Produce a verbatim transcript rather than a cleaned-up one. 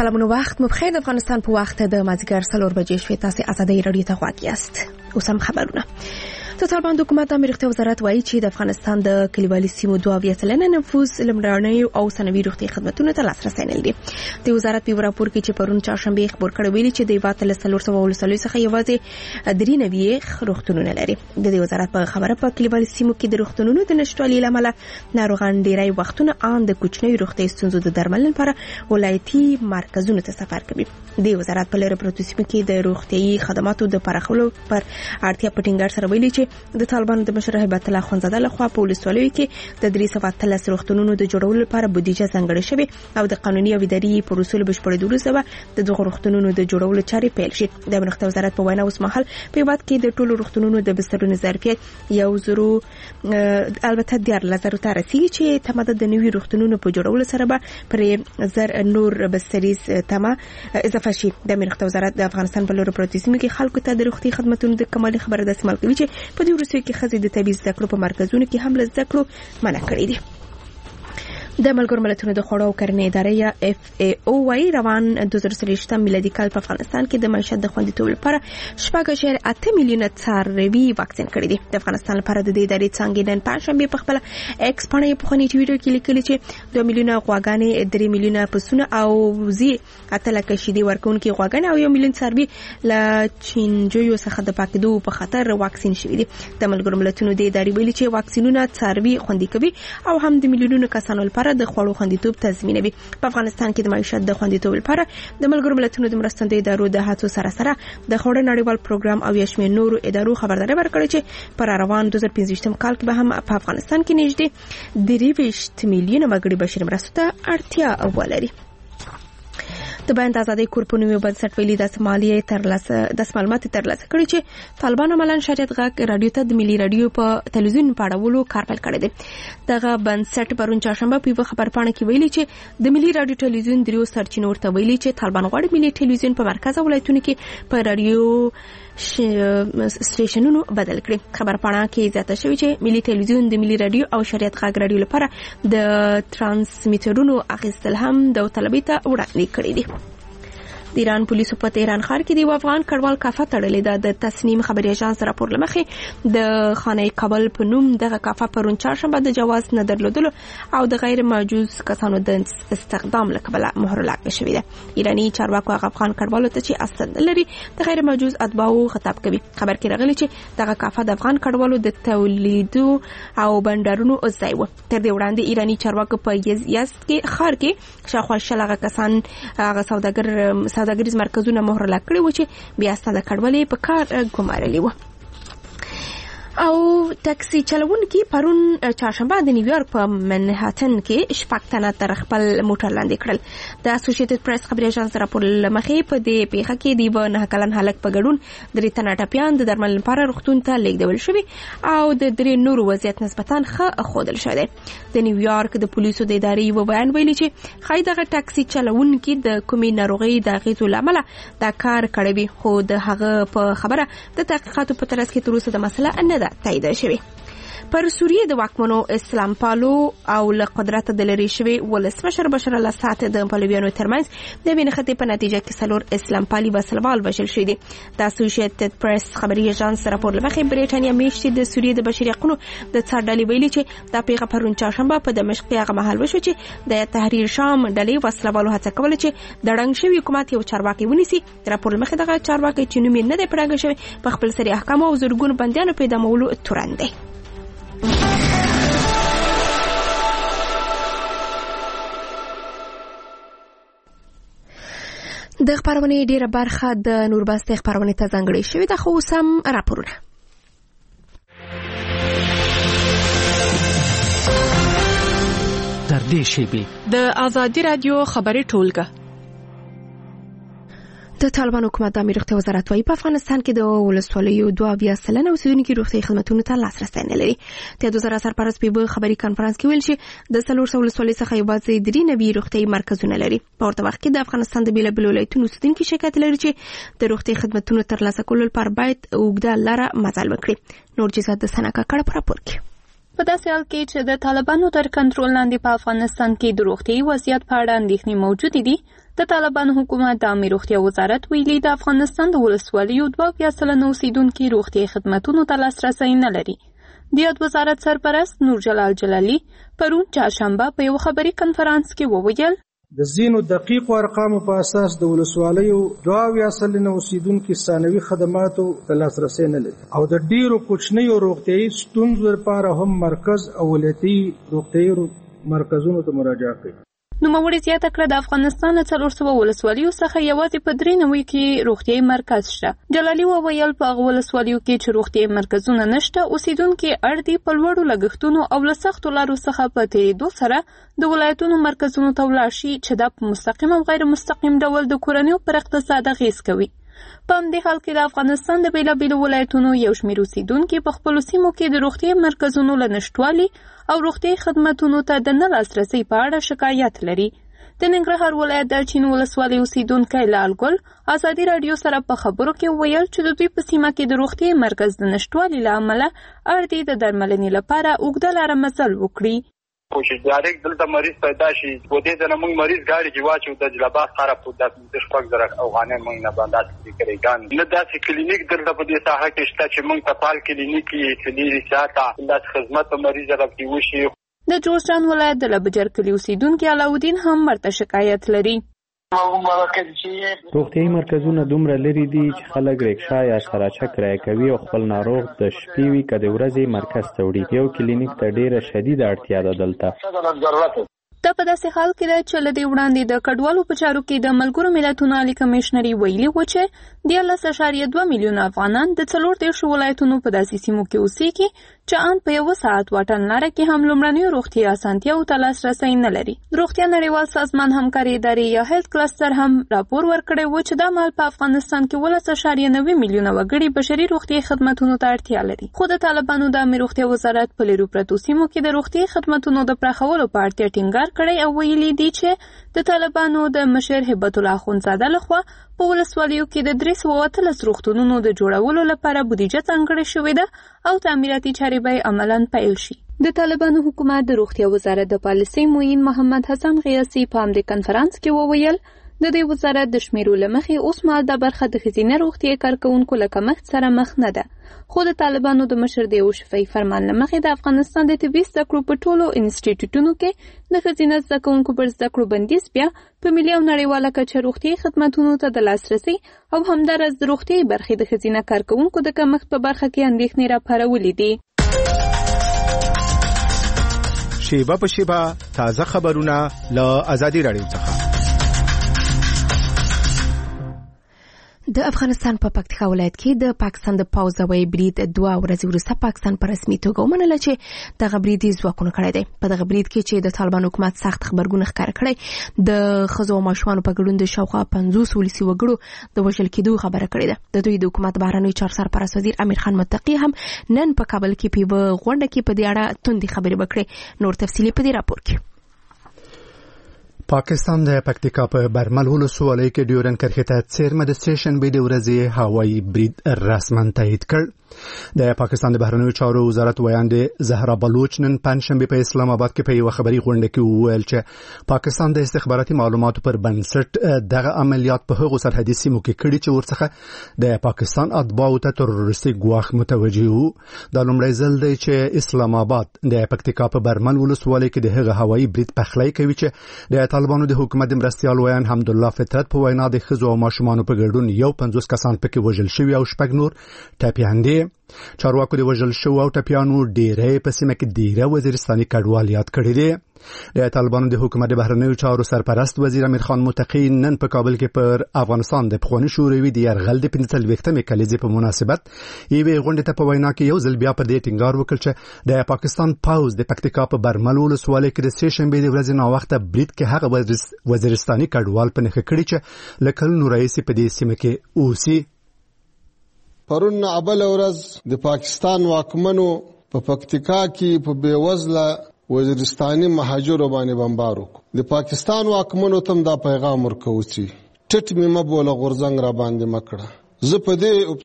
سلامونه وخت مو بخیر. د افغانستان په وخت د مازیګر څلور بجې شوې. تاسو ازادي رادیو ته غواړئ یاست. اوس هم خبرونه. د طالبان حکومت د امیر روغتیا وزارت وایي چې د افغانستان د کلیوالي سیمو دوه اویا سلنه نفوس لمړنیو او ثانوي روغتي خدماتو ته لاسرسی نه لري. د وزارت په راپور کې چې پرون چهارشنبه خبر کړی ویلي چې د هیواد له څلور سوه ولسوالیو څخه یوازې درې نوي روغتونونه لري. د دې وزارت په خبره په کلیوالي سیمو کې د روغتونونو د نشټوالي لامل ناروغان ډیری وختونه ان د کوچنیو روغتي ستونزو د درملنې لپاره ولایتي مرکزونو ته سفر کوي. د وزارت په لاره پروتو سیمو کې د روغتي خدماتو د پراخولو پر اړتیا په ټینګار سره ویلي چې د طالبانو د مشر هیبت الله خانزاده لخوا په ولسوالیو کې د درې سوه اتلس روغتونونو د جوړولو لپاره بودیجه ځانګړې شوې او د قانوني او اداري پروسو بشپړېدو وروسته د دغو روغتونونو د جوړولو چارې پیل شي. د امیر روغتیا وزارت په وینا اوس مهال په هیواد کې د ټولو روغتونونو د بسترونو ظرفیت یو زرو البته دیارلس زرو ته رسیږي چې تمدد د نوي روغتونونو په جوړولو سره به پر زر نور بستریز تمه اضافه شي. د امیر روغتیا وزارت د افغانستان په لور پروتو سیمو کې خلکو ته د روغتي خدماتو د کمالي خبره داسې مل کوي چې په دې وروستیو کې خزې د طبي زده کړو په مرکزونو کې هم له زده کړو منع کړي دي. د ملګرو ملتونو د خوړو او کرنې ادارې یا اف ای او وايي روان دوه زره څلوېښت میلادي کال په افغانستان کې د معیشت د خوندیتوب لپاره شپږ اعشاریه اته میلیونه څاروي واکسین کړي دي. د افغانستان لپاره د دې ادارې څانګې نن پنځشنبه په خپل ایکس باندې په خوني ټویټر کې لیکلي چې دوه میلیونه غواګانې، درې میلیونه پسونه او زی اته لکه شیدې ورکونکي غواګانې او یو میلیون څاروي له چینجیو څخه د پاکېدو په خطر واکسین شوي دي. د ملګرو ملتونو د ادارې ویلي چې واکسینونه څاروي خوندي کوي او هم د میلیونونو کسانو لپاره د خوړو خوندیتوب تضمینوي. په افغانستان کې د معیشت د خوندیتوب لپاره د ملګرو ملتونو د مرستندوی ادارو د هڅو سره سره د خوړو نړیوال پروګرام او یشمیر نورو ادارو خبرداري ورکړه چې پر روان دوه زره پنځه کال کې به هم په افغانستان کې نږدې درویشت میلیونه وګړي بشري مرستو ته اړتیا ولري. د بیان د ازادۍ کورپونو بنسټ ویلي د مالیې ترلاسه د معلومات ترلاسه کړي چې طالبان عملاً شریعت غږ رادیو ته د ملي رادیو په تلویزیون په اړولو کار پیل کړی دی. دغه بنسټ پرون چهارشنبه په یوه خبرپاڼه کې ویلي چې د ملي رادیو تلویزیون دریو سرچینو ورته ویلي چې طالبان غواړي ملي تلویزیون په مرکز ولایتونو کې په رادیو سټیشنونو بدل کړي. خبرپاڼه کې زیاته شوی چې ملي تلویزیون د ملي رادیو او شریعت غږ رادیو لپاره د ترانسمیټرونو اخیستل هم د طلبي ته وړاندې کړی دی. د ایران پولیسو په تهران ښار کې د افغان کډوال کافه تړلې ده. د تسنیم خبري اژانس راپور لمخې د خانه کابل په نوم دغه کافه پرون چهارشنبه د جواز نه درلودلو او د غیر موجود کسانو د استخدام لکبله مهر لګول شوې ده. ایرانی چارواکو افغان کډوالو ته چې اصل لري د غیر موجود اتباعو خطاب کوي. خبر کې راغلی چې دغه کافه د افغان کډوالو د تولیدو او بندرونو ځای و. تر دې وړاندې ایرانی چارواکو په یزد کې ښار کې شاوخوا شل کسان هغه سوداګر سوداګریز مرکزونه مهر لګ کړي و چې بیا ستاسو کډوالې په کار ګمارلې و. او ټاکسي چلوونکي پرون چهارشنبه د نیویارک په منهاتن کې شپږ تنه تر خپل موټر لاندې کړل. د اسوسییټډ پریس خبري اژانس راپور لمخې په دې پیښه کې د یو نه کلن هلک په ګډون درې تنه ټپیان د درمل لپاره روغتون ته لیږدول شوي او د درې نورو وضعیت نسبتاً ښه ښودل شوی دی. د نیویارک د پولیسو د ادارې یو بیان ویلي چې ښایي دغه ټاکسي چلوونکي د کومې ناروغۍ د اغېزو له امله دا کار کړی وي، خو د هغه په خبره د تحقیقاتو په ترڅ کې تر اوسه د مسله نه ده تایید شوی. پر سوریه د واکمنو اسلام پالو او له قدرت د لری شوی ولسمشر بشار الاسد د پلویانو ترمنځ د وینخته په نتیجه کې څلور اسلام پالي وسلوال وژل شوی دي. د اسوسییټډ پریس خبري اژانس راپور لمخې بریټانیا میشتي د سوریه د بشري حقوقو د څارډلې ویلي چې د پیغه پرون چهارشنبه په دمشق کې هغه محل وشو چې د تحریر شام ډلې وسلوالو هڅه کوله چې د رنګ شوی حکومت یو چارواکي ونیسي. راپور لمخې دغه چارواکي چې نوم یې نه دی پړاګه شوی په خپل سری احکام او زورګون بندیانو پیدا مولو تورن دی. د خبرونې ډیره برخه د نورباستې خبرونې ته ځانګړې شوې ده، خو اوس هم راپورونه. تر دې شیبې د ازادي رادیو خبري ټولګه. د طالبان حکومت د امیر روغتیا وزارت وايي په افغانستان کې د ولسوالیو دوه اویا سلنه اوسیدونکي روغتي خدماتو ته لاسرسی نه لري. د دوه زره سرپرست په خبري کانفرنس کې ویل چې د څلور سوه ولسوالۍ څخه یوازې درې نوي روغتي مرکزونه لري. په ورته وخت کې د افغانستان د بیلابیلو ولایتونو اوسیدونکي شکایت لري چې د روغتي خدماتو ترلاسه کولو لپاره باید اوږده لاره مزل وکړي. نور جزات د سنکا کړه پر راپور کې. په داسې حال کې چې د طالبانو تر کنټرول لاندې په افغانستان کې د روغتي وضعیت په اړه اندېښنې موجودې دي، د طالبانو حکومت د عامه روغتیا وزارت ویلي د افغانستان د ولسوالیو دوه اویا سلنه اوسیدونکي روغتیايي خدماتونو ته لاسرسی نه لري. د یاد وزارت سرپرست نور جلال جلالي پرون چهارشنبه په یو خبري کنفرانس کې وویل د ځینو دقیقو ارقامو په اساس د ولسوالیو دوه اویا سلنه اوسیدونکي ثانوي خدماتو ته لاسرسی نه لري او د ډیرو کوچنیو روغتیايي ستونزو لپاره هم مرکز او ولایتي روغتیايي مرکزونو ته مراجعه کوي. نوموړي زیاته کړه د افغانستان له څلور سوه ولسوالیو څخه یوازې په درې نوي کې روغتیايي مرکز شته. جلالي وویل په هغو ولسوالیو کې چې روغتیايي مرکزونه نشته اوسیدونکي اړ دي په لوړو لګښتونو او له سختو لارو څخه په تېرېدو سره د ولایتونو مرکزونو ته ولاړ شي چې دا په مستقیم او غیر مستقیم ډول د کورنیو پر اقتصاد اغېز کوي. په همدې حال کې د افغانستان د بېلابېلو ولایتونو یو شمېر اوسیدونکي په خپلو سیمو کې د روغتیايي مرکزونو له نشتوالي او روغتیايي خدماتونو ته د نه لاسرسي په اړه شکایت لري. د ننګرهار ولایت د چین ولسوالۍ اوسیدونکی لال ګل ازادي راډیو سره په خبرو کې ویل چې د دوی په سیمه کې د روغتیايي مرکز د نشتوالي له امله اړ دي د درملنې لپاره اوږده لاره مزل وکړي. کوشش ډایرکټ دلته مریض پیدا شي و دې ته موږ مریض ګاډي کې واچو د جلباس سره په داسې شپږ زره افغانۍ موږ نه باندې کړی ګان نه داسې کلینیک دلته په دې ساحه کې شته چې موږ په پال کلینیک کې کلینیری ساته د خدمت مریض راکې وشي. د جوزجان ولایت د لبجر کلی اوسیدونکي علاودین هم ورته شکایت لري. روغتیايي مرکزونه دومره لري دي چې خلک ریکشا یا سراچه کرایه کوي او خپل ناروغ د شپې وي که د ورځې مرکز ته وړي. یو کلینیک ته ډیره شدیده اړتیا ده دلته. دا په داسې حال کې ده چې له دې وړاندې د کډوالو په چارو کې د ملګرو ملتونو عالي کمیشنري ویلي و چې دیارلس اعشاریه دوه میلیونه افغانان د څلور دېرشو ولایتونو په داسې سیمو کې اوسېږي چې ان په یوه ساعت واټن لاره کې هم لومړنیو روغتیايي اسانتیاوو ته لاسرسی نه لري. د روغتیا نړیوال سازمان همکاري ادارې یا هیلت کلسټر هم راپور ورکړی و چې دا مهال په افغانستان کې اوولس اعشاریه نوي میلیونه وګړي بشري روغتیايي خدماتونو ته اړتیا لري. خو د طالبانو د عامه روغتیا وزارت په لیرو پرتو سیمو کې د روغتیايي خدماتونو د پراخولو په اړتیا ټینګار کړی او ویلي دي چې د طالبانو د مشر هبت الله اخوندزاده لخوا په ولسوالیو کې د درې سوه اتلس روغتونونو د جوړولو لپاره بودیجه ځانګړې شوې ده او تعمیراتي چارې به عملاً پیل شي. د طالبانو حکومت د روغتیا وزارت د پالیسۍ معین محمد حسن غیاثي په همدې کنفرانس کې وویل د دې وزارت د شمیرو له مخې اوس مهال دا برخه د ښځینه روغتیايي کارکوونکو له کمښت سره مخ نه ده. خو د طالبانو د مشر د یو شفاهي فرمان له مخې د افغانستان د طبي زده کړو په ټولو انسټیټیوټونو کې د ښځینه زده کوونکو پر زده کړو بندیز بیا په ملي او نړیواله کچه روغتیايي خدماتونو ته د لاسرسي او همداراز د روغتیايي برخې د ښځینه کارکوونکو د کمښت په برخه کې اندېښنې راپارولې دي. شیبه په شیبه تازه خبرونه له ازادي راډیو څخه. د افغانستان په پکتیکا ولایت کې د پاکستان د پوځ هوایي برید دوه ورځې وروسته پاکستان په رسمي توګه ومنله چې دغه برید یې ځواکونه کړی دی. په دغه برید کې چې د طالبان حکومت سخت خبرګون ښکاره کړی د ښځو او ماشومانو په ګډون د شاوخوا پنځوس ولسي وګړو د وژل کېدو خبره کړې ده. د دوی د حکومت بهرنیو چارو سرپرست وزیر امیر خان متقي هم نن په کابل کې په یوه غونډه کې په دې اړه توندې خبرې وکړې. نور تفصیلي په دې راپور کې. پاکستان د پکتیکا په برمل ولسوالۍ کې ډیورن کرښې ته څیرمه د سټیشن بې د ورځې هوایي برید رسما تایید کړ. د پاکستان د بهرنیو چارو وزارت ویاندې زهرا بلوچ نن پنجشنبه په اسلام آباد کې په یو خبري غونډه کې وویل چې پاکستان د استخباراتي معلوماتو پر بنسټ دغه عملیات په هغو سرحدي سیمو کې کړي چې ورڅخه د پاکستان اتباعو ته تروریستي ګواښ متوجه وو. دا لومړی ځل دی چې اسلام آباد د پکتیکا په برمل ولسوالۍ کې د هغه هوایي برید پخلی کوي چې د طالبانو د حکومت مرستیال ویان حمدالله فطرت په وینا د ښځو او ماشومانو په ګډون یو پنځوس کسان پکې وژل شوي او شپږ نور ټپیان دي. چارواکو د وژل شوو او ټپیانو ډیری په سیمه کې ډیره وزیرستاني کډوال یاد کړي دي. د طالبانو د حکومت د بهرنیو چارو سرپرست وزیر امیر خان متقي نن په کابل کې پر افغانستان د پخواني شوروي د یرغل د پنځه څلوېښتمې کلیزې په مناسبت یوې غونډې ته په وینا کې یو ځل بیا په دې ټینګار وکړ چې د پاکستان پوځ د پکتیکا په برمل ولسوالۍ کې د سې شنبې د ورځې ناوخته برید کې هغه وزیرستاني کډوال په نښه کړي چې له کلونو راهیسې په دې سیمه کې اوسي. پرون ابل ورځ د پاکستان واکمنو په پکتیکا کې په بیوزله وزیرستاني مهاجرو باندې بمبار وکړ. د پاکستان واکمنو تم دا پیغام ورکوي چې ټټ مې مبوله غورځنګ را باندې مکړه. زه په دې